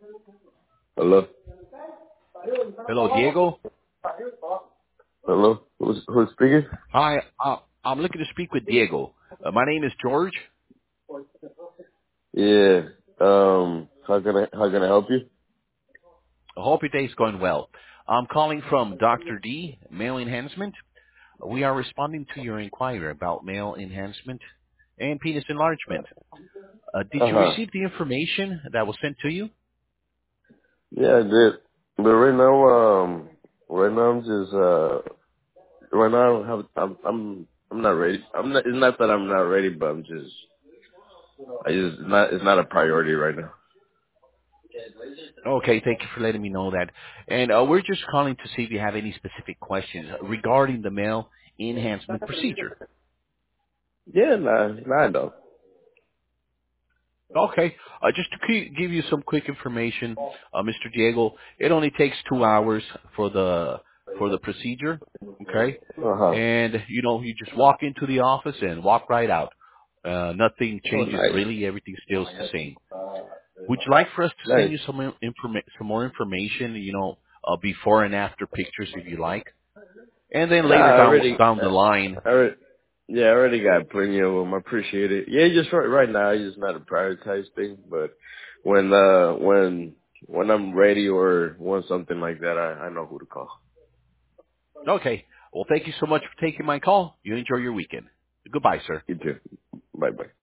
Hello? Hello, Diego. Hello? Who's speaking? Hi, I'm looking to speak with Diego. My name is George. Yeah. How can I help you? I hope your day's going well. I'm calling from Dr. D, Male Enhancement. We are responding to your inquiry about male enhancement and penis enlargement. Did you Uh-huh. receive the information that was sent to you? Yeah, I did. But right now I'm just right now I don't have I'm not ready. It's not that I'm not ready, but it's not a priority right now. Okay, thank you for letting me know that. And we're just calling to see if you have any specific questions regarding the male enhancement procedure. Yeah, nah, I don't. Okay. Just to give you some quick information, Mr. Diego, it only takes 2 hours for the procedure. Okay, Uh-huh. and you just walk into the office and walk right out. Nothing Oh, changes nice. really. Everything stays the same. Would you like for us to send Nice. you some more information? Before and after pictures if you like, and then Nah, later down the line. I already, yeah, I already got plenty of them. I appreciate it. Yeah, just right now, it's just not a prioritized thing. But when I'm ready or want something like that, I know who to call. Okay. Well, thank you so much for taking my call. You enjoy your weekend. Goodbye, sir. You too. Bye bye.